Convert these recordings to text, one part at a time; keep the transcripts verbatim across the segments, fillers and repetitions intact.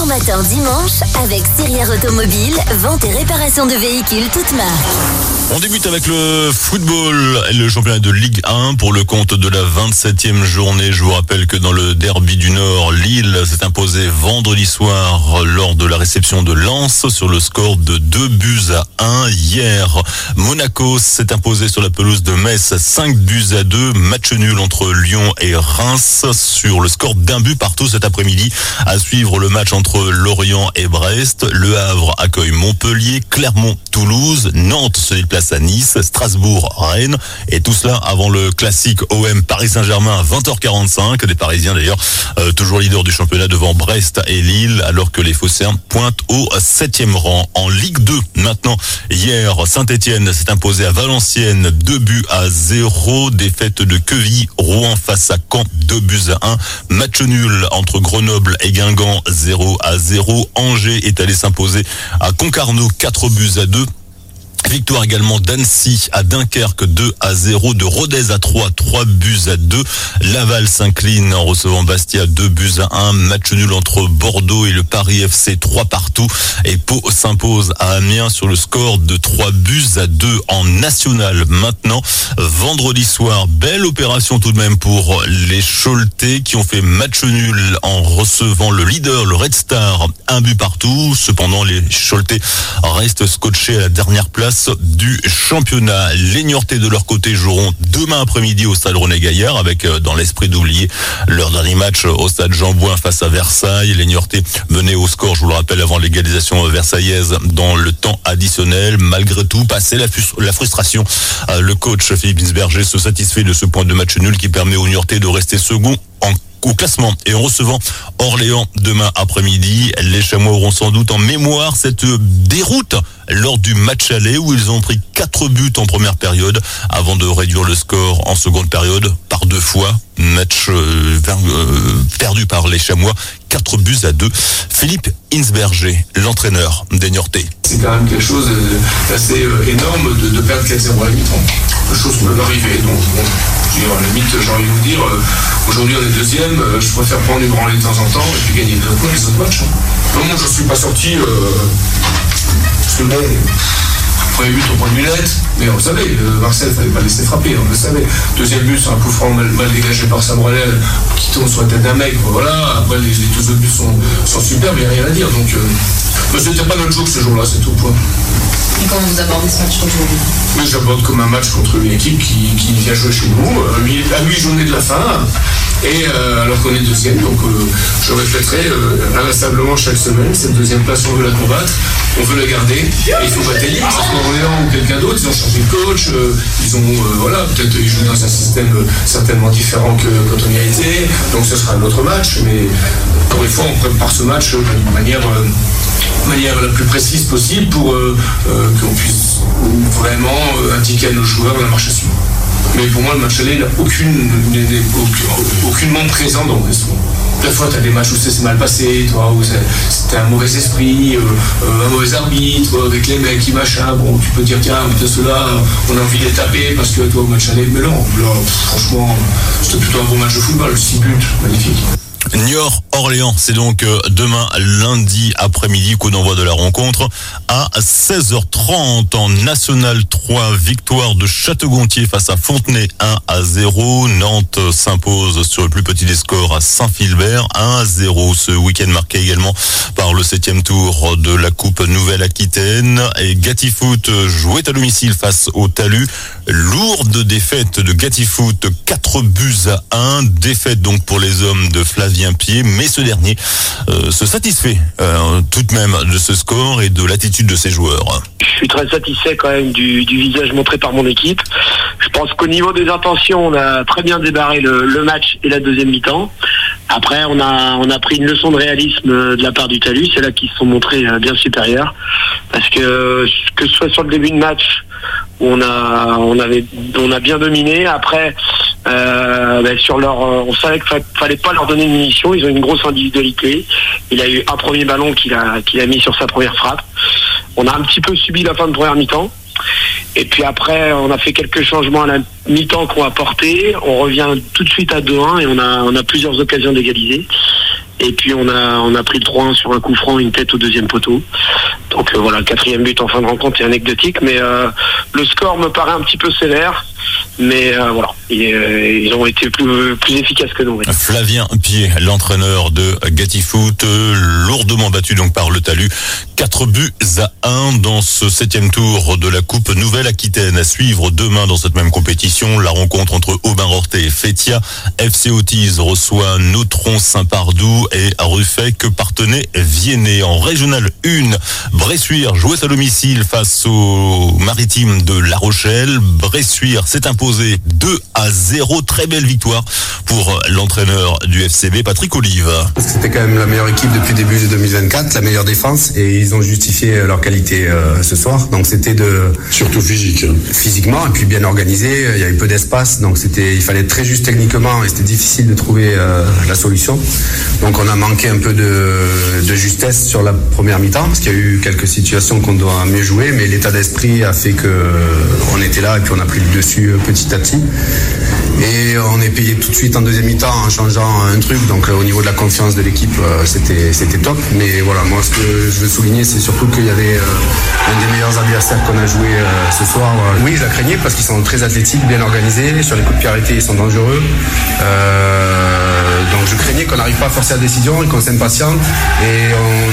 bon matin dimanche avec Sirière Automobile, vente et réparation de véhicules toutes marques. On débute avec le football, le championnat de Ligue un pour le compte de la vingt-septième journée. Je vous rappelle que dans le derby du Nord, Lille s'est imposé vendredi soir lors de la réception de Lens sur le score de deux buts à un. Hier, Monaco s'est imposé sur la pelouse de Metz cinq buts à deux. Match nul entre Lyon et Reims sur le score d'un but partout cet après-midi. À suivre le match entre Lorient et Brest. Le Havre accueille Montpellier, Clermont, Toulouse, Nantes se déplace à Nice, Strasbourg, Rennes, et tout cela avant le classique O M Paris Saint-Germain à vingt heures quarante-cinq. Des Parisiens d'ailleurs euh, toujours leaders du championnat devant Brest et Lille, alors que les Phocéens pointent au septième rang. En Ligue deux maintenant, hier Saint-Etienne s'est imposé à Valenciennes deux buts à zéro. Défaite de Quevilly, Rouen face à Caen deux buts à un. Match nul entre Grenoble et Guingamp zéro à zéro. Angers est allé s'imposer à Concarneau quatre buts à deux. Victoire également d'Annecy à Dunkerque deux à zéro, de Rodez à Troyes trois buts à deux. Laval s'incline en recevant Bastia deux buts à un. Match nul entre Bordeaux et le Paris F C trois partout. Et Pau s'impose à Amiens sur le score de trois buts à deux. En national maintenant, vendredi soir, belle opération tout de même pour les Choletais qui ont fait match nul en recevant le leader, le Red Star, un but partout. Cependant, les Choletais restent scotchés à la dernière place du championnat. Les Niortais de leur côté joueront demain après-midi au stade René Gaillard avec dans l'esprit d'oublier leur dernier match au stade Jean Bouin face à Versailles. Les Niortais menaient au score, je vous le rappelle, avant l'égalisation versaillaise dans le temps additionnel. Malgré tout, passé la, frust- la frustration, le coach Philippe Insberger se satisfait de ce point de match nul qui permet aux Niortais de rester second en au classement. Et en recevant Orléans demain après-midi, les Chamois auront sans doute en mémoire cette déroute lors du match aller où ils ont pris quatre buts en première période avant de réduire le score en seconde période par deux fois. Match euh, euh, perdu par les Chamois, quatre buts à deux. Philippe Insberger, l'entraîneur des Niortais. C'est quand même quelque chose d'assez énorme de, de perdre quatre zéro à la mi-temps. Quelque chose qui peut arriver. Donc, bon, je veux dire, à la limite, j'ai envie de vous dire, euh, aujourd'hui on est deuxième, euh, je préfère prendre une branlée de temps en temps et puis gagner deux points les autres matchs. Non, moi je ne suis pas sorti, euh, parce que bon, premier but au point de lunette, mais on le savait, euh, Marcel, il ne fallait pas laisser frapper, on le savait. Deuxième but, c'est un coup franc mal, mal dégagé par Sabrelel, qui tombe sur la tête d'un mec, voilà. Après les, les deux autres buts sont, sont superbes, il n'y a rien à dire. Donc, euh, mais c'était pas notre jour ce jour-là, c'est tout, point. Et comment vous abordez ce match aujourd'hui? Mais j'aborde comme un match contre une équipe qui, qui vient jouer chez nous, à huit journées de la fin, et euh, alors qu'on est deuxième, donc euh, je répéterai euh, inlassablement chaque semaine, cette deuxième place, on veut la combattre, on veut la garder, et il faut pas tenir, parce qu'Orléans ou quelqu'un d'autre, ils ont changé de coach, euh, ils ont, euh, voilà, peut-être ils jouent dans un système euh, certainement différent que quand on y a été, donc ce sera un autre match, mais encore une fois, on prépare ce match euh, d'une manière... Euh, manière la plus précise possible pour euh, euh, qu'on puisse vraiment euh, indiquer à nos joueurs la marche à suivre. Mais pour moi, le match aller n'a aucune, n'est aucun, aucunement présent dans le restaurant. Des fois, tu as des matchs où c'est mal passé, toi, où c'était un mauvais esprit, euh, un mauvais arbitre, avec les mecs qui machin. Bon, tu peux dire, tiens, putain, ceux-là, on a envie de les taper parce que toi, au match aller, mais non, là, franchement, c'était plutôt un bon match de football, six buts, magnifique. Niort-Orléans, c'est donc demain lundi après-midi, coup d'envoi de la rencontre à seize heures trente en National trois, victoire de Château-Gontier face à Fontenay un à zéro. Nantes s'impose sur le plus petit des scores à Saint-Philbert un à zéro. Ce week-end marqué également par le septième tour de la Coupe Nouvelle-Aquitaine. Et Gatifoot jouait à domicile face au Talus. Lourde défaite de Gatifoot, quatre buts à un. Défaite donc pour les hommes de Flavien Pied, mais ce dernier euh, se satisfait euh, tout de même de ce score et de l'attitude de ses joueurs. Je suis très satisfait quand même du, du visage montré par mon équipe. Je pense qu'au niveau des intentions, on a très bien débarré le, le match et la deuxième mi-temps. Après, on a on a pris une leçon de réalisme de la part du Talus. C'est là qu'ils se sont montrés bien supérieurs, parce que que ce soit sur le début de match où on a on avait on a bien dominé. Après, euh, ben sur leur, on savait qu'il fallait pas leur donner une munition. Ils ont une grosse individualité. Il a eu un premier ballon qu'il a qu'il a mis sur sa première frappe. On a un petit peu subi la fin de première mi-temps. Et puis après, on a fait quelques changements à la mi-temps qu'on a porté. On revient tout de suite à deux un et on a, on a plusieurs occasions d'égaliser. Et puis on a on a pris le trois un sur un coup franc, une tête au deuxième poteau. Donc euh, voilà, le quatrième but en fin de rencontre est anecdotique, mais euh, le score me paraît un petit peu sévère. Mais euh, voilà, et, euh, ils ont été plus, plus efficaces que nous. Oui. Flavien Pied, l'entraîneur de Gatti Foot, lourdement battu donc par le Talus. quatre buts à un dans ce septième tour de la Coupe Nouvelle-Aquitaine. À suivre demain dans cette même compétition, la rencontre entre Aubin-Rorthais et Fétia. F C Autise reçoit Nautron Saint-Pardoux et Ruffec Partenay Viennet. En Régional un, Bressuire jouait à domicile face au Maritime de La Rochelle. Bressuire s'est imposé deux à zéro. Très belle victoire pour l'entraîneur du F C B, Patrick Olive. C'était quand même la meilleure équipe depuis le début de deux mille vingt-quatre, la meilleure défense, et ils ont justifié leur qualité euh, ce soir. Donc c'était de surtout physique, hein. Physiquement, et puis bien organisé. Il y avait peu d'espace, donc c'était, il fallait être très juste techniquement, et c'était difficile de trouver euh, la solution. Donc on a manqué un peu de, de justesse sur la première mi-temps, parce qu'il y a eu quelques situations qu'on doit mieux jouer, mais l'état d'esprit a fait que on était là et puis on a pris le dessus petit à petit. Et on est payé tout de suite en deuxième mi-temps en changeant un truc. Donc au niveau de la confiance de l'équipe, c'était c'était top. Mais voilà, moi ce que je veux souligner, c'est surtout qu'il y avait euh, un des meilleurs adversaires qu'on a joué euh, ce soir. Oui, je la craignais parce qu'ils sont très athlétiques, bien organisés. Sur les coups de pied arrêtés, ils sont dangereux. Euh, donc je craignais qu'on n'arrive pas à forcer la décision et qu'on s'impatiente. Et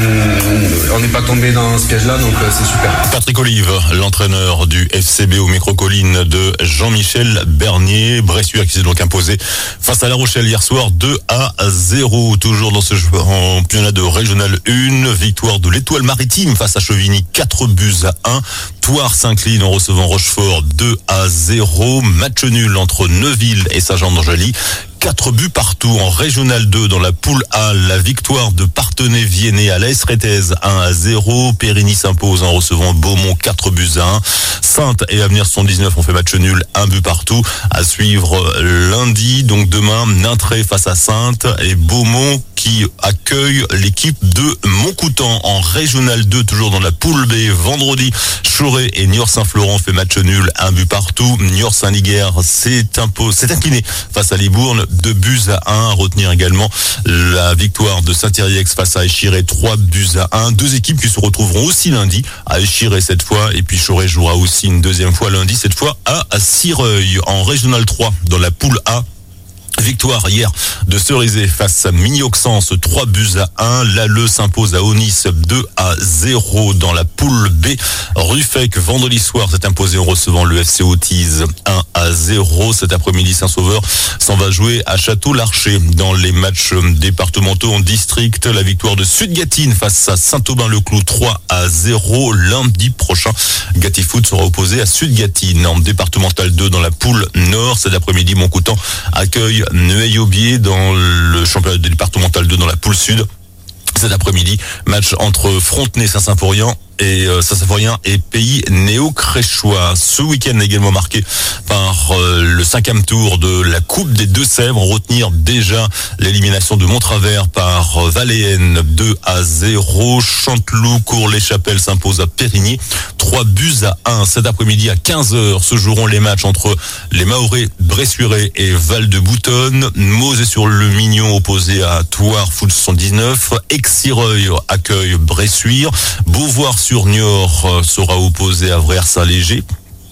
on n'est pas tombé dans ce piège-là, donc euh, c'est super. Patrick Olive, l'entraîneur du F C B au micro-colline de Jean-Michel Bernier. Bressuire qui s'est donc imposé face à La Rochelle hier soir deux à zéro. Toujours dans ce championnat de Régional un, victoire de l'Étoile Maritime face à Chevigny, quatre buts à un. Thouars s'incline en recevant Rochefort deux à zéro. Match nul entre Neuville et Saint-Jean-d'Angely. quatre buts partout. En Régional deux, dans la poule A, la victoire de Partenay Viennet à l'A S Réthèse un à zéro. Périgny s'impose en recevant Beaumont quatre buts à un. Saintes et Avenir soixante-dix-neuf ont fait match nul, un but partout. À suivre lundi, donc demain, Nintré face à Saintes et Beaumont qui accueille l'équipe de Montcoutan. En Régional deux, toujours dans la poule B, vendredi, Choré et Niort-Saint-Florent fait match nul, un but partout. Niort-Saint-Liguerre s'est imposé, s'est incliné face à Libourne, deux buts à un. À retenir également la victoire de Saint-Thierry-Ex face à Échiré, trois buts à un. Deux équipes qui se retrouveront aussi lundi à Échiré cette fois, et puis Choré jouera aussi une deuxième fois lundi, cette fois à Cireuil. En Régional trois, dans la poule A, victoire hier de Cerizay face à Mini-Auxence, trois buts à un. L'Alleux s'impose à Onis deux à zéro dans la poule B. Ruffec, vendredi soir, s'est imposé en recevant le F C Autise un à zéro. Cet après-midi, Saint-Sauveur s'en va jouer à Château-Larcher. Dans les matchs départementaux en district, la victoire de Sud-Gâtine face à Saint-Aubin-le-Clou, trois à zéro. Lundi prochain, Gatti Foot sera opposé à Sud-Gâtine. En départemental deux, dans la poule Nord, cet après-midi, Montcoutan accueille Neuilly-Aubier dans le championnat départemental deux, dans la poule Sud. Cet après-midi, match entre Frontenay, Saint-Symphorien et euh, Saint-Symphorien et Pays Néo-Créchois. Ce week-end également marqué par euh, le cinquième tour de la Coupe des Deux-Sèvres. On retenir déjà l'élimination de Montravers par euh, Valéenne, deux à zéro. Chanteloup, Cours-les-Chapelles s'impose à Périgny, trois buts à un. Cet après-midi à quinze heures se joueront les matchs entre les Mahorais, Bressuire et Val-de-Boutonne. Mosée-sur-le-Mignon opposé à Thouars Foot soixante-dix-neuf. Exireuil accueille Bressuire. Beauvoir sur Niort sera opposé à Vrers-Saint-Léger.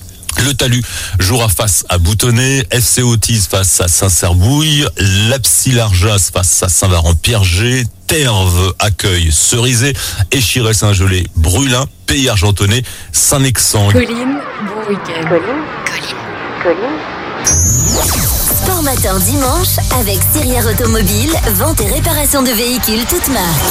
Le Talus jouera face à Boutonnet, F C Autise face à Saint-Cerbouille, Lapsy-Larjas face à Saint-Varan-Piergé, Terve accueille Cerizay, Échiré-Saint-Gelais, Brulin, Pays Argentonais, Saint-Nexan. Colline, bon week-end. Colline. Colline. Sport matin dimanche avec Sirière Automobile, vente et réparation de véhicules toutes marques.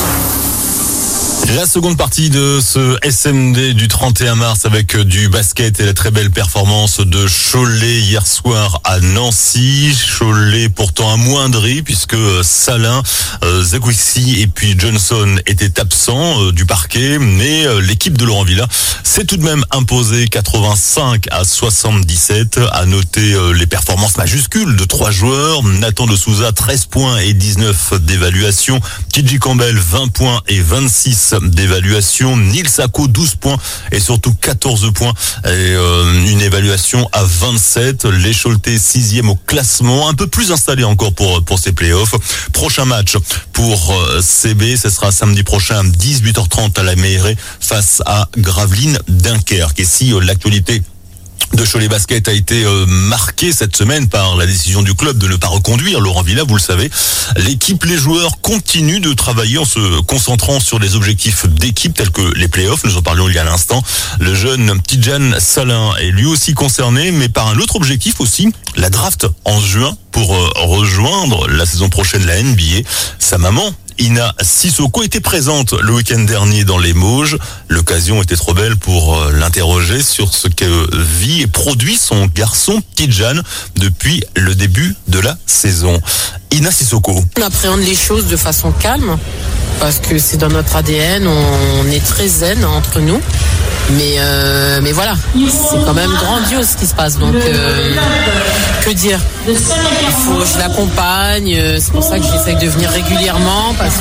La seconde partie de ce S M D du trente et un mars avec du basket et la très belle performance de Cholet hier soir à Nancy. Cholet pourtant amoindri puisque Salin, euh, Zakwissi et puis Johnson étaient absents euh, du parquet, mais euh, l'équipe de Laurent Villa s'est tout de même imposée quatre-vingt-cinq à soixante-dix-sept. À noter euh, les performances majuscules de trois joueurs. Nathan de Souza, treize points et dix-neuf d'évaluation. Kidji Campbell, vingt points et vingt-six dix d'évaluation. Nils Sako, douze points et surtout quatorze points et euh, une évaluation à vingt-sept. Les Choletais sixième au classement, un peu plus installé encore pour pour ces playoffs. Prochain match pour euh, C B, ce sera samedi prochain dix-huit heures trente à la Meilleray face à Gravelines Dunkerque. Et si euh, l'actualité de Cholet Basket a été euh, marqué cette semaine par la décision du club de ne pas reconduire Laurent Villa, vous le savez. L'équipe, les joueurs continuent de travailler en se concentrant sur les objectifs d'équipe tels que les playoffs. Nous en parlions il y a l'instant. Le jeune Tidjane Salin est lui aussi concerné, mais par un autre objectif aussi, la draft en juin pour euh, rejoindre la saison prochaine la N B A. Sa maman, Ina Sissoko, était présente le week-end dernier dans les Mauges. L'occasion était trop belle pour l'interroger sur ce que vit et produit son garçon Tidjane depuis le début de la saison. Ina Sissoko. On appréhende les choses de façon calme parce que c'est dans notre A D N, on est très zen entre nous. Mais euh, mais voilà, c'est quand même grandiose ce qui se passe. Donc euh, que dire ? Il faut, je l'accompagne. C'est pour ça que j'essaye de venir régulièrement parce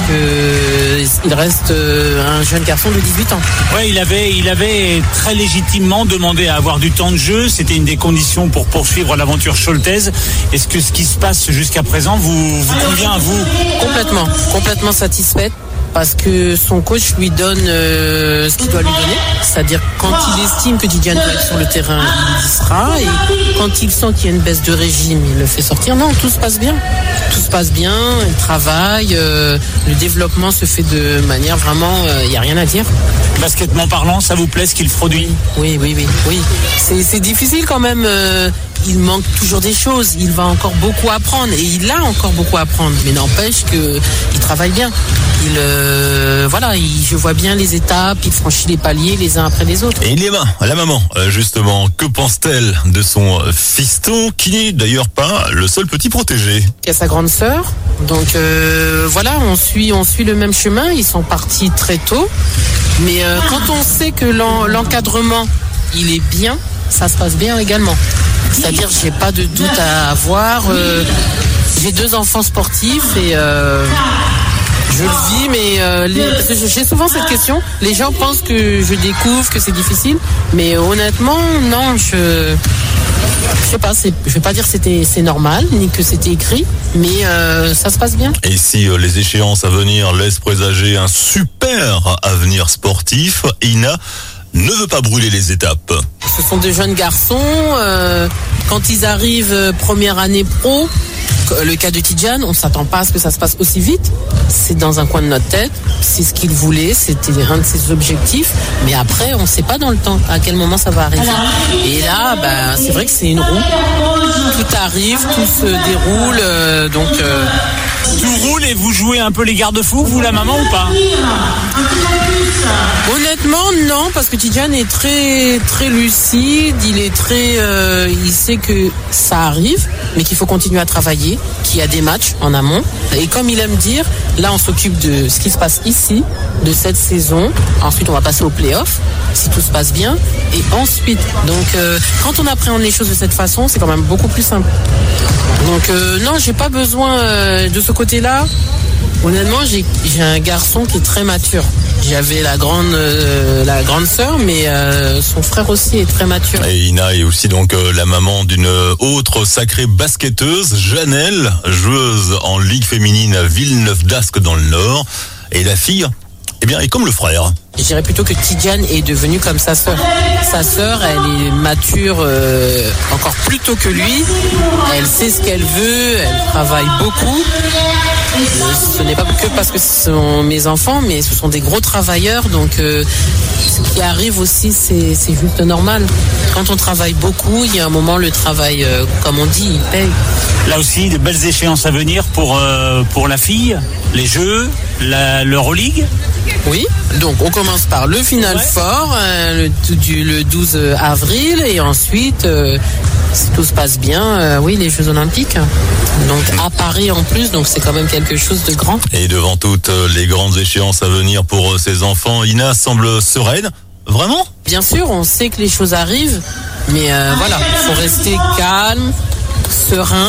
que il reste un jeune garçon de dix-huit ans. Ouais, il avait il avait très légitimement demandé à avoir du temps de jeu. C'était une des conditions pour poursuivre l'aventure choletaise. Est-ce que ce qui se passe jusqu'à présent vous vous convient à vous ? Complètement, complètement satisfaite. Parce que son coach lui donne euh, ce qu'il doit lui donner, c'est-à-dire quand il estime que Tidjane doit être sur le terrain, il y sera, et quand il sent qu'il y a une baisse de régime, il le fait sortir. Non, tout se passe bien, tout se passe bien, il travaille, euh, le développement se fait de manière vraiment, il euh, n'y a rien à dire. Basketement parlant, ça vous plaît ce qu'il produit ? Oui, oui, oui, oui. C'est, c'est difficile quand même. Euh, il manque toujours des choses. Il va encore beaucoup apprendre et il a encore beaucoup à apprendre. Mais n'empêche que il travaille bien. Il, euh, voilà, il, je vois bien les étapes. Il franchit les paliers les uns après les autres. Et les mains, la maman, justement, que pense-t-elle de son fiston, qui n'est d'ailleurs pas le seul petit protégé ? Il y a sa grande sœur. Donc euh, voilà, on suit, on suit le même chemin. Ils sont partis très tôt. Mais euh, quand on sait que l'en, l'encadrement, il est bien, ça se passe bien également. C'est-à-dire, j'ai pas de doute à avoir. Euh, j'ai deux enfants sportifs et euh, je le vis, mais euh, les, parce que j'ai souvent cette question. Les gens pensent que je découvre, que c'est difficile, mais honnêtement, non. Je, je sais pas. C'est, je vais pas dire que c'était c'est normal ni que c'était écrit, mais euh, ça se passe bien. Et si euh, les échéances à venir laissent présager un super avenir sportif, Ina ne veut pas brûler les étapes. Ce sont de jeunes garçons. Euh, quand ils arrivent euh, première année pro, le cas de Tidjane, on ne s'attend pas à ce que ça se passe aussi vite. C'est dans un coin de notre tête. C'est ce qu'il voulait. C'était un de ses objectifs. Mais après, on ne sait pas dans le temps à quel moment ça va arriver. Et là, bah, c'est vrai que c'est une roue. Tout arrive, tout se déroule. Euh, donc... Euh, Tout roule et vous jouez un peu les garde-fous, vous la maman ou pas ? Honnêtement, non, parce que Tidjane est très très lucide, il est très, euh, il sait que ça arrive, mais qu'il faut continuer à travailler, qu'il y a des matchs en amont. Et comme il aime dire, là on s'occupe de ce qui se passe ici, de cette saison. Ensuite, on va passer aux playoffs, si tout se passe bien. Et ensuite, donc euh, quand on appréhende les choses de cette façon, c'est quand même beaucoup plus simple. Donc euh, non, j'ai pas besoin euh, de ce côté-là. Honnêtement, j'ai, j'ai un garçon qui est très mature. J'avais la grande euh, la grande sœur, mais euh, son frère aussi est très mature. Et Ina est aussi donc euh, la maman d'une autre sacrée basketteuse, Janelle, joueuse en Ligue féminine à Villeneuve-d'Ascq dans le Nord. Et la fille, eh bien, est comme le frère. Je dirais plutôt que Tidjane est devenue comme sa sœur. Sa sœur, elle est mature euh, encore plus tôt que lui. Elle sait ce qu'elle veut, elle travaille beaucoup. Ce n'est pas que parce que ce sont mes enfants, mais ce sont des gros travailleurs. Donc, euh, ce qui arrive aussi, c'est, c'est juste normal. Quand on travaille beaucoup, il y a un moment, le travail, euh, comme on dit, il paye. Là aussi, de belles échéances à venir pour, euh, pour la fille, les Jeux, la, l'Euroleague. Oui, donc on commence par le Final ouais. Four, euh, le, du, le douze avril, et ensuite, euh, si tout se passe bien, euh, oui, les Jeux Olympiques. Donc à Paris en plus, donc c'est quand même quelque chose de grand. Et devant toutes les grandes échéances à venir pour ses enfants, Ina semble sereine. Vraiment ? Bien sûr, on sait que les choses arrivent, mais euh, voilà, il faut rester calme, serein.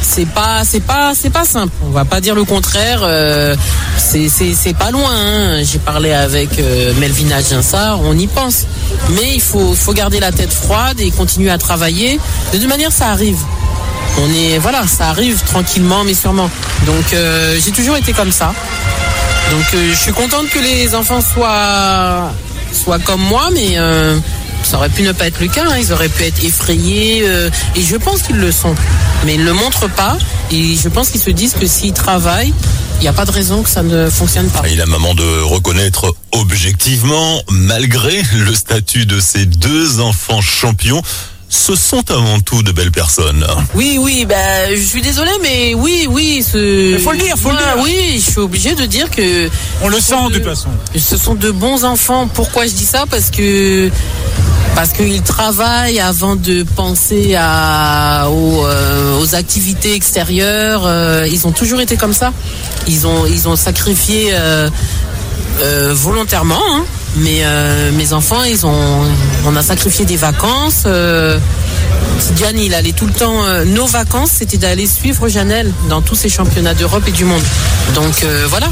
c'est pas, c'est pas, c'est pas simple. On va pas dire le contraire. Euh, c'est, c'est, c'est pas loin. Hein. J'ai parlé avec euh, Melvina Ginsard, on y pense. Mais il faut, faut garder la tête froide et continuer à travailler. De toute manière, ça arrive. On est, voilà, ça arrive tranquillement, mais sûrement. Donc, euh, j'ai toujours été comme ça. Donc, euh, je suis contente que les enfants soient, soient comme moi, mais. Euh, Ça aurait pu ne pas être le cas, hein. Ils auraient pu être effrayés, euh, et je pense qu'ils le sont. Mais ils ne le montrent pas, et je pense qu'ils se disent que s'ils travaillent, il n'y a pas de raison que ça ne fonctionne pas. Et la maman de reconnaître objectivement, malgré le statut de ses deux enfants champions, ce sont avant tout de belles personnes. Oui, oui, bah, je suis désolée, mais oui, oui. Il faut le dire, faut Moi, le dire. Oui, je suis obligée de dire que... On le sent de toute façon. Ce sont de bons enfants. Pourquoi je dis ça ? Parce que... Parce qu'ils travaillent avant de penser à, aux, euh, aux activités extérieures. Euh, ils ont toujours été comme ça. Ils ont, ils ont sacrifié euh, euh, volontairement. Hein. Mais euh, mes enfants, ils ont, on a sacrifié des vacances. Euh, Tidiane, il allait tout le temps. Euh, nos vacances, c'était d'aller suivre Janelle dans tous ces championnats d'Europe et du monde. Donc euh, voilà.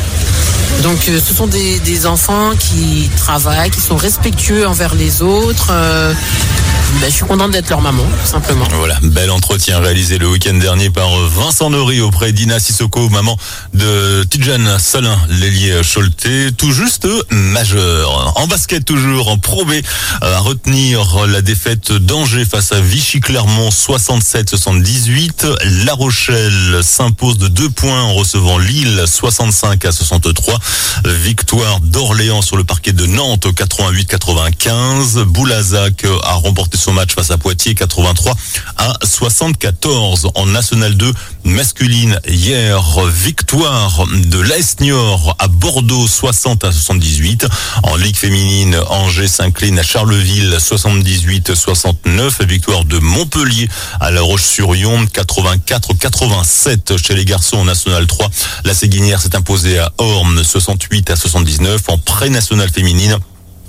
Donc euh, ce sont des, des enfants qui travaillent, qui sont respectueux envers les autres. Euh, ben, je suis contente d'être leur maman, tout simplement. Voilà, bel entretien réalisé le week-end dernier par Vincent Neury auprès d'Ina Sissoko, maman de Tidjane Salin, l'ailier Choletais, tout juste majeur. En basket toujours, en Pro B, à retenir la défaite d'Angers face à Vichy-Clermont soixante-sept soixante-dix-huit. La Rochelle s'impose de deux points en recevant Lille soixante-cinq à soixante-trois. Victoire d'Orléans sur le parquet de Nantes quatre-vingt-huit quatre-vingt-quinze. Boulazac a remporté son match face à Poitiers quatre-vingt-trois à soixante-quatorze. En National deux masculine hier, victoire de l'A S Niort à Bordeaux soixante à soixante-dix-huit. En Ligue féminine, Angers s'incline à Charleville soixante-dix-huit soixante-neuf. Victoire de Montpellier à La Roche-sur-Yon quatre-vingt-quatre quatre-vingt-sept. Chez les garçons en National trois, la Séguinière s'est imposée à Orne soixante-huit à soixante-dix-neuf. En pré-nationale féminine,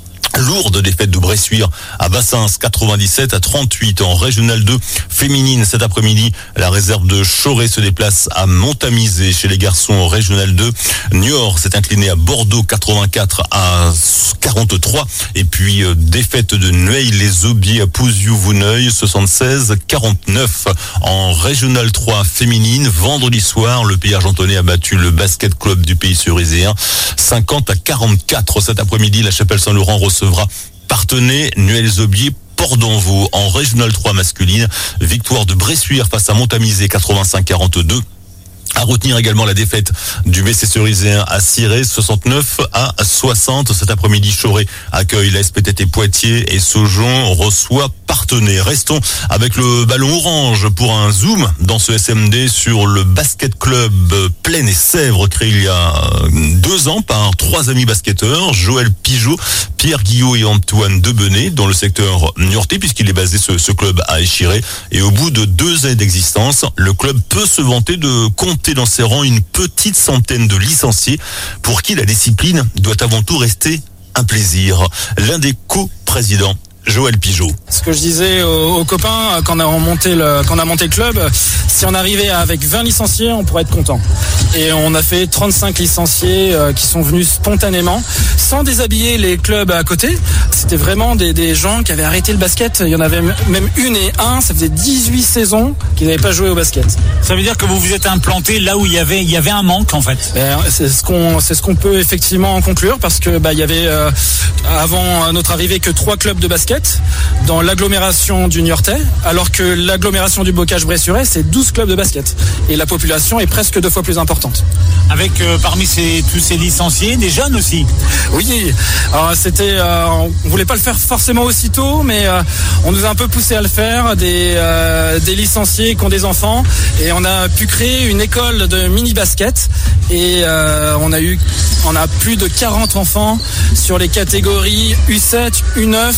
lourde défaite de Bressuire à Bassins quatre-vingt-dix-sept à trente-huit. En Régional deux féminine cet après-midi, la réserve de Choré se déplace à Montamisé. Chez les garçons en Régional deux, Niort s'est incliné à Bordeaux quatre-vingt-quatre à quarante-trois. Et puis euh, défaite de Nueil-les-Aubiers à Pouziou-Vouneuil soixante-seize quarante-neuf. En Régional trois féminine, vendredi soir, le Pays Argentonnais a battu le basket club du Pays Ceriséen cinquante à quarante-quatre. Cet après-midi, la Chapelle Saint-Laurent recevra Parthenay, Nueil-les-Aubiers, Port-d'Envaux. En Régional trois masculine, victoire de Bressuire face à Montamisé quatre-vingt-cinq quarante-deux. À retenir également la défaite du B C Ceriséen à Cirey, soixante-neuf à soixante. Cet après-midi, Choré accueille la S P T T Poitiers et Saujon reçoit Parthenay. Restons avec le ballon orange pour un zoom dans ce S M D sur le basket club Plaine et Sèvres, créé il y a deux ans par trois amis basketteurs, Joël Pigeot, Pierre Guillot et Antoine Debenet, dans le secteur niortais, puisqu'il est basé ce, ce club à Échiré. Et au bout de deux années d'existence, le club peut se vanter de compter dans ses rangs une petite centaine de licenciés pour qui la discipline doit avant tout rester un plaisir. L'un des co-présidents, Joël Pigeot. Ce que je disais aux, aux copains quand on a monté le, quand on a monté le club, si on arrivait avec vingt licenciés, on pourrait être content. Et on a fait trente-cinq licenciés euh, qui sont venus spontanément, sans déshabiller les clubs à côté. C'était vraiment des, des gens qui avaient arrêté le basket. Il y en avait même une et un, ça faisait dix-huit saisons qu'ils n'avaient pas joué au basket. Ça veut dire que vous vous êtes implanté là où il y avait, il y avait un manque en fait. Ben, c'est ce qu'on, c'est ce qu'on peut effectivement en conclure, parce que bah, il y avait euh, avant notre arrivée que trois clubs de basket dans l'agglomération du Niortais, alors que l'agglomération du Bocage-Bressuret, c'est douze clubs de basket. Et la population est presque deux fois plus importante. Avec euh, parmi ces, tous ces licenciés, des jeunes aussi. Oui, alors, c'était, euh, on voulait pas le faire forcément aussitôt, mais euh, on nous a un peu poussé à le faire, des, euh, des licenciés qui ont des enfants, et on a pu créer une école de mini-basket, et euh, on a eu, on a plus de quarante enfants sur les catégories U sept, U neuf, et on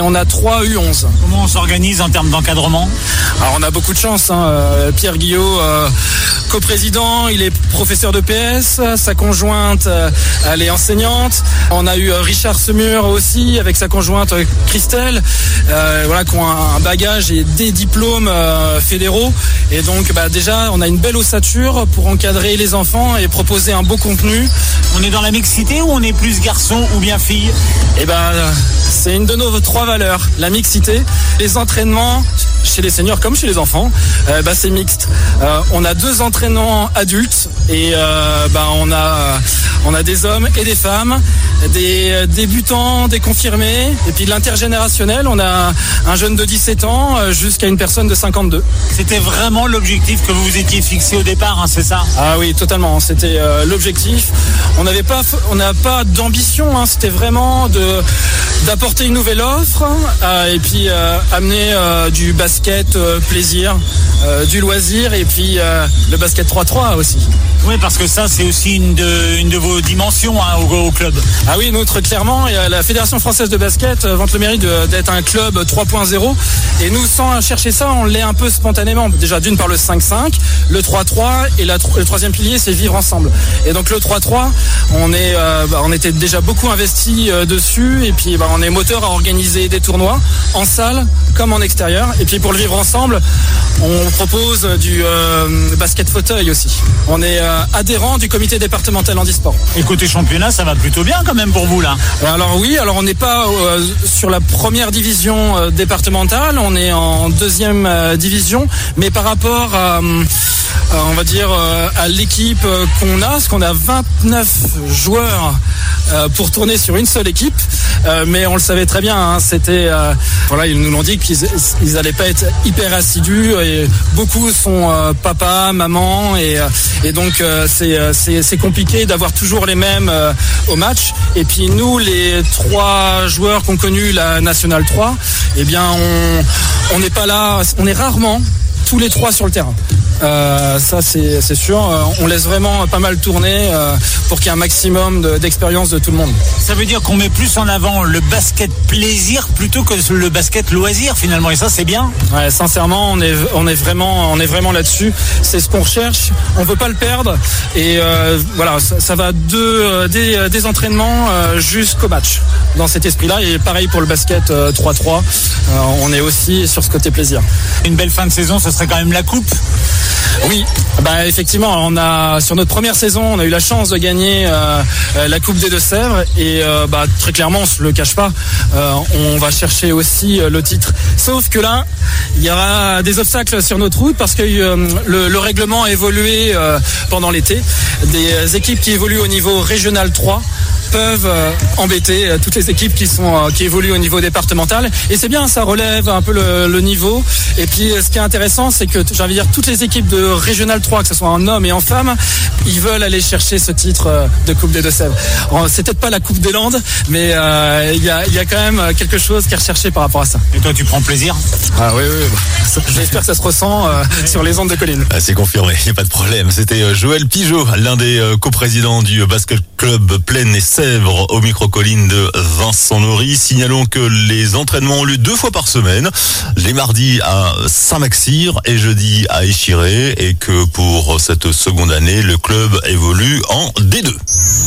on a trois U onze. Comment on s'organise en termes d'encadrement ? Alors on a beaucoup de chance, hein. Pierre Guillot, euh, coprésident, il est professeur de P S, sa conjointe, euh, elle est enseignante. On a eu Richard Semur aussi avec sa conjointe Christelle, euh, voilà, qui ont un, un bagage et des diplômes euh, fédéraux. Et donc bah, déjà on a une belle ossature pour encadrer les enfants et proposer un beau contenu. On est dans la mixité ou on est plus garçon ou bien fille ? Eh ben, c'est une de nos trois valeurs, la mixité. Les entraînements chez les seniors comme chez les enfants, euh, bah, c'est mixte. Euh, on a deux entraînements adultes et euh, bah, on a on a des hommes et des femmes, des débutants, des confirmés, et puis l'intergénérationnel. On a un jeune de dix-sept ans jusqu'à une personne de cinquante-deux. C'était vraiment l'objectif que vous vous étiez fixé au départ, hein, c'est ça ? Ah oui, totalement. C'était euh, l'objectif. On n'avait pas, on n'a pas d'ambition. Hein, c'était vraiment de d'apporter une nouvelle offre euh, et puis euh, amener euh, du basket euh, plaisir, euh, du loisir et puis euh, le basket trois trois aussi. Oui, parce que ça, c'est aussi une de, une de vos dimensions hein, au, au club. Ah oui, nous, très clairement, et la Fédération française de basket vante le mérite de, d'être un club trois point zéro. Et nous, sans chercher ça, on l'est un peu spontanément. Déjà, d'une part, le cinq cinq, le trois trois, et la, le troisième pilier, c'est vivre ensemble. Et donc, le trois trois, on, est, euh, bah, on était déjà beaucoup investi euh, dessus. Et puis, bah, on est moteur à organiser des tournois en salle comme en extérieur. Et puis, pour le vivre ensemble, on propose du euh, basket fauteuil aussi. On est euh, adhérent du comité départemental handisport. Et côté championnat, ça va plutôt bien quand même pour vous là. Alors oui, alors on n'est pas euh, sur la première division euh, départementale, on est en deuxième euh, division, mais par rapport à, euh, on va dire euh, à l'équipe euh, qu'on a, parce qu'on a vingt-neuf joueurs euh, pour tourner sur une seule équipe, euh, mais on le savait très bien, hein, c'était euh, voilà, ils nous l'ont dit qu'ils ils allaient pas être hyper assidus et beaucoup sont euh, papa, maman et euh, et donc euh, c'est c'est c'est compliqué d'avoir toujours les mêmes euh, au match. Et puis nous, les trois joueurs qui ont connu la Nationale trois, eh bien on on n'est pas là, on est rarement tous les trois sur le terrain. Euh, ça c'est, c'est sûr, on laisse vraiment pas mal tourner euh, pour qu'il y ait un maximum de, d'expérience de tout le monde. Ça veut dire qu'on met plus en avant le basket plaisir plutôt que le basket loisir finalement, et ça c'est bien. Ouais, sincèrement on est, on est vraiment, on est vraiment là-dessus, c'est ce qu'on recherche, on veut pas le perdre et euh, voilà, ça, ça va de, euh, des, des entraînements euh, jusqu'au match dans cet esprit-là. Et pareil pour le basket euh, trois trois, euh, on est aussi sur ce côté plaisir. Une belle fin de saison, ce serait quand même la coupe. Oui, bah effectivement, on a sur notre première saison, on a eu la chance de gagner euh, la Coupe des Deux-Sèvres et euh, bah très clairement, on se le cache pas, euh, on va chercher aussi le titre. Sauf que là, il y aura des obstacles sur notre route parce que euh, le, le règlement a évolué euh, pendant l'été. Des équipes qui évoluent au niveau régional trois peuvent euh, embêter euh, toutes les équipes qui sont euh, qui évoluent au niveau départemental, et c'est bien, ça relève un peu le, le niveau. Et puis ce qui est intéressant, c'est que j'ai envie de dire toutes les équipes de régional trois, que ce soit en hommes et en femmes, ils veulent aller chercher ce titre euh, de Coupe des Deux-Sèvres. C'est peut-être pas la Coupe des Landes, mais euh, il y a il y a quand même quelque chose qui est recherché par rapport à ça. Et toi, tu prends plaisir ? Ah oui oui, bah, j'espère que ça se ressent euh, sur les ondes de Colline. Ah, c'est confirmé, il n'y a pas de problème. C'était Joël Pigeot, l'un des euh, coprésidents du basket club Plaine et Sèvres, au micro-colline de Vincent Nory. Signalons que les entraînements ont lieu deux fois par semaine, les mardis à Saint-Maxir et jeudi à Échiré, et que pour cette seconde année, le club évolue en D deux.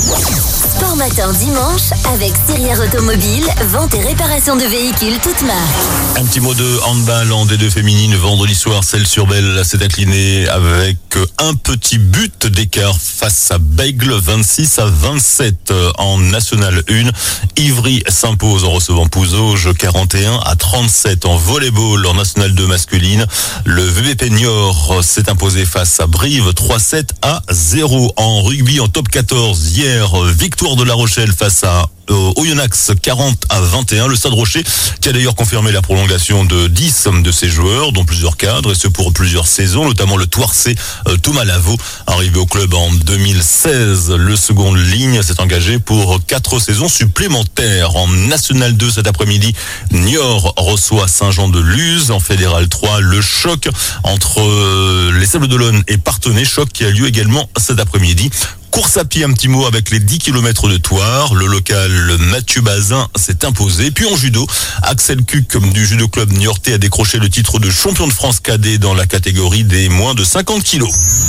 Sport matin dimanche avec Styrière Automobile, vente et réparation de véhicules toutes marques. Un petit mot de handball en D deux féminine. Vendredi soir, Celles-sur-Belle s'est incliné avec un petit but d'écart face à Bègle, vingt-six à vingt-sept en National un. Ivry s'impose en recevant Pouzauges, quarante et un à trente-sept. En volleyball en National deux masculine, le V B P Niort s'est imposé face à Brive, trois sept à zéro. En rugby en top quatorze, hier, victoire de La Rochelle face à Euh, Oyonnax, quarante à vingt et un. Le Stade Rocher qui a d'ailleurs confirmé la prolongation de dix de ses joueurs, dont plusieurs cadres, et ce pour plusieurs saisons, notamment le Toircé euh, Thomas Lavaux, arrivé au club en deux mille seize. Le seconde ligne s'est engagé pour quatre saisons supplémentaires. En National deux cet après-midi, Niort reçoit Saint-Jean-de-Luz. En Fédéral trois, le choc entre euh, les Sables d'Olonne et Parthenay, choc qui a lieu également cet après-midi. Course à pied, un petit mot avec les dix kilomètres de Thouars. Le local Mathieu Bazin s'est imposé. Puis en judo, Axel Kuck du judo club niortais a décroché le titre de champion de France cadet dans la catégorie des moins de cinquante kilos.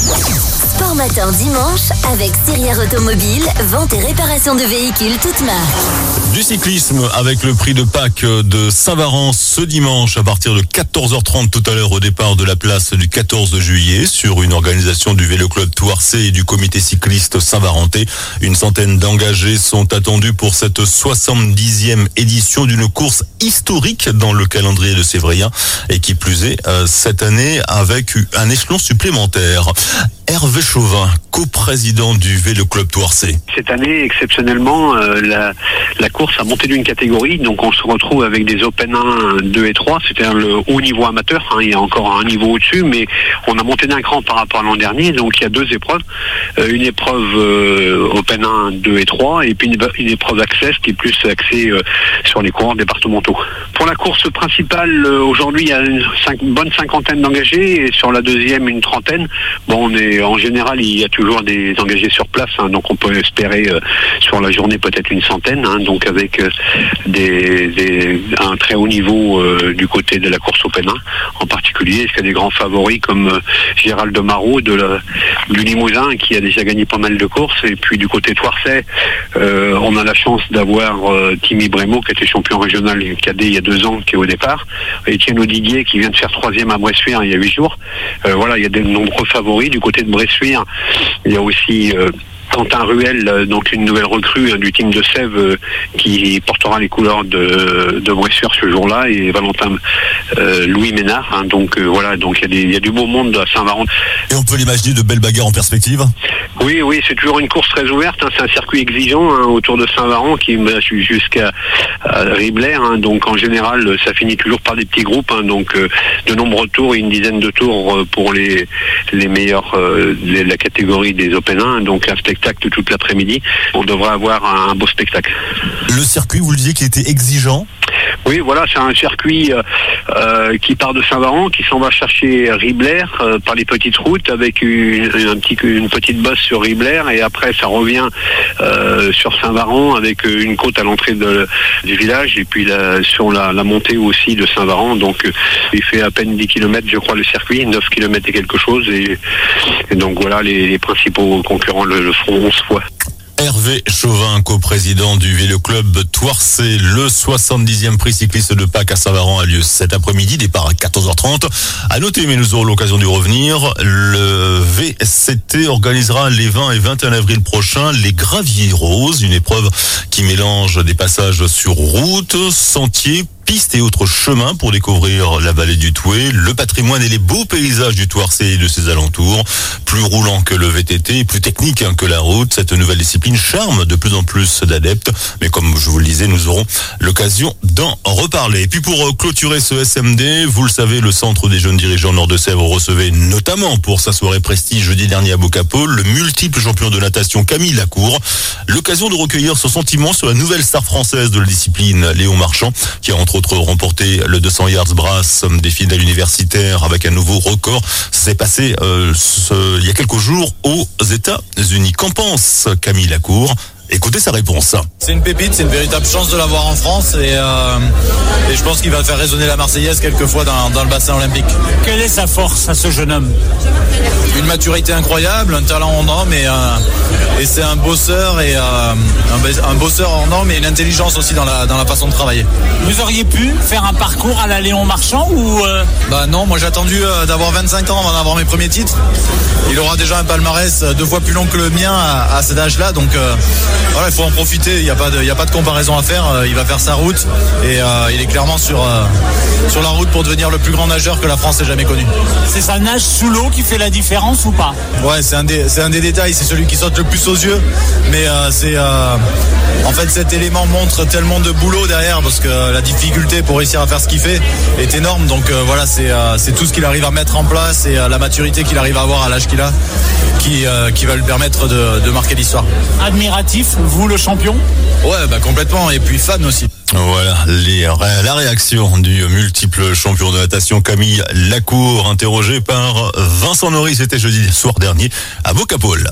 Sport matin dimanche avec Cyrière Automobile, vente et réparation de véhicules toutes marques. Du cyclisme avec le prix de Pâques de Saint-Varan ce dimanche à partir de quatorze heures trente tout à l'heure au départ de la place du quatorze juillet sur une organisation du Vélo Club Thouarçais et du comité cycliste Saint-Varentais. Une centaine d'engagés sont attendus pour cette soixante-dixième édition d'une course historique dans le calendrier de Sévrien et qui plus est cette année avec un échelon supplémentaire. Hervé Chauvin, coprésident du Vélo Club Thouarçais. Cette année, exceptionnellement, euh, la, la course a monté d'une catégorie, donc on se retrouve avec des Open un, deux et trois, c'est-à-dire le haut niveau amateur, hein, il y a encore un niveau au-dessus, mais on a monté d'un cran par rapport à l'an dernier, donc il y a deux épreuves, euh, une épreuve euh, Open un, deux et trois, et puis une, une épreuve Access qui est plus axée euh, sur les coureurs départementaux. Pour la course principale, euh, aujourd'hui, il y a une cinq, bonne cinquantaine d'engagés, et sur la deuxième, une trentaine. Bon, on est en général, il y a toujours des engagés sur place, hein, donc on peut espérer euh, sur la journée peut-être une centaine, hein, donc avec euh, des, des, un très haut niveau euh, du côté de la course Open un en particulier. Il y a des grands favoris comme euh, Gérald Marot de la, du Limousin qui a déjà gagné pas mal de courses, et puis du côté Thouarçais, euh, on a la chance d'avoir euh, Timmy Brémaud qui était champion régional cadet il y a deux ans, qui est au départ, et Étienne Audidier qui vient de faire troisième à Bressuire il y a huit jours. Euh, voilà, il y a de nombreux favoris. Du côté de Bressuire, il y a aussi euh, Quentin Ruel, donc une nouvelle recrue hein, du team de Sèvres euh, qui portera les couleurs de, de Bressuire ce jour-là, et Valentin euh, Louis Ménard. Hein, donc euh, voilà, donc il y a des, il y a du beau monde à Saint-Varan. Et on peut l'imaginer de belles bagarres en perspective. Oui, oui, c'est toujours une course très ouverte. Hein, c'est un circuit exigeant hein, autour de Saint-Varan qui va jusqu'à Riblair. Hein, donc en général, ça finit toujours par des petits groupes. Hein, donc euh, de nombreux tours, une dizaine de tours euh, pour les les meilleurs euh, les, la catégorie des Open un. Donc un spectacle toute l'après-midi. On devrait avoir un, un beau spectacle. Le circuit, vous le disiez, qui était exigeant. Oui, voilà, c'est un circuit euh, euh, qui part de Saint-Varan, qui s'en va chercher Riblair euh, par les petites routes avec une, un petit, une petite bosse sur Riblair, et après ça revient euh, sur Saint-Varan avec une côte à l'entrée de, du village, et puis la, sur la, la montée aussi de Saint-Varan. Donc euh, il fait à peine dix kilomètres, je crois, le circuit, neuf kilomètres et quelque chose, et, et donc voilà, les, les principaux concurrents le, le feront onze fois. Hervé Chauvin, coprésident du Vélo Club Thouarçais. Le soixante-dixième prix cycliste de Pâques à Saint-Varan a lieu cet après-midi, départ à quatorze heures trente. À noter, mais nous aurons l'occasion d'y revenir, le V C T organisera les vingt et vingt et un avril prochains les Graviers Roses, une épreuve qui mélange des passages sur route, sentiers, pistes et autres chemins pour découvrir la vallée du Thouet, le patrimoine et les beaux paysages du Thouarçais et de ses alentours. Plus roulant que le V T T, plus technique que la route, cette nouvelle discipline charme de plus en plus d'adeptes. Mais comme je vous le disais, nous aurons l'occasion d'en reparler. Et puis pour clôturer ce S M D, vous le savez, le Centre des jeunes dirigeants Nord-de-Sèvres recevait notamment pour sa soirée prestige jeudi dernier à Bocapol le multiple champion de natation Camille Lacour. L'occasion de recueillir son sentiment sur la nouvelle star française de la discipline, Léon Marchand, qui a entre autres remporté le deux cents yards brasse des finales universitaires avec un nouveau record. Ça s'est passé euh, ce, il y a quelques jours aux États-Unis. Qu'en pense Camille Lacour? Écoutez sa réponse. C'est une pépite, c'est une véritable chance de l'avoir en France, et, euh, et je pense qu'il va faire résonner la Marseillaise quelquefois dans, dans le bassin olympique. Quelle est sa force à ce jeune homme? Une maturité incroyable, un talent en or, mais euh, et c'est un bosseur et euh, un, un bosseur en or, mais une intelligence aussi dans la dans la façon de travailler. Vous auriez pu faire un parcours à la Léon Marchand ou euh... Bah non, moi j'ai attendu euh, d'avoir vingt-cinq ans avant d'avoir mes premiers titres. Il aura déjà un palmarès deux fois plus long que le mien à, à cet âge-là, donc euh, voilà, il faut en profiter. Il n'y a pas de il y a pas de comparaison à faire. Euh, il va faire sa route et euh, il est clairement sur euh, sur la route pour devenir le plus grand nageur que la France ait jamais connu. C'est sa nage sous l'eau qui fait la différence ou pas? Ouais, c'est un des c'est un des détails. C'est celui qui saute le plus aux yeux, mais euh, c'est euh, en fait cet élément montre tellement de boulot derrière, parce que la difficulté pour réussir à faire ce qu'il fait est énorme. Donc euh, voilà, c'est euh, c'est tout ce qu'il arrive à mettre en place et euh, la maturité qu'il arrive à avoir à l'âge qu'il a, qui euh, qui va lui permettre de, de marquer l'histoire. Admiratif, vous le champion? Ouais, bah complètement, et puis fan aussi. Voilà les, la réaction du multiple champion de natation Camille Lacour, interrogé par Vincent Norris, c'était jeudi soir dernier à Bocapol.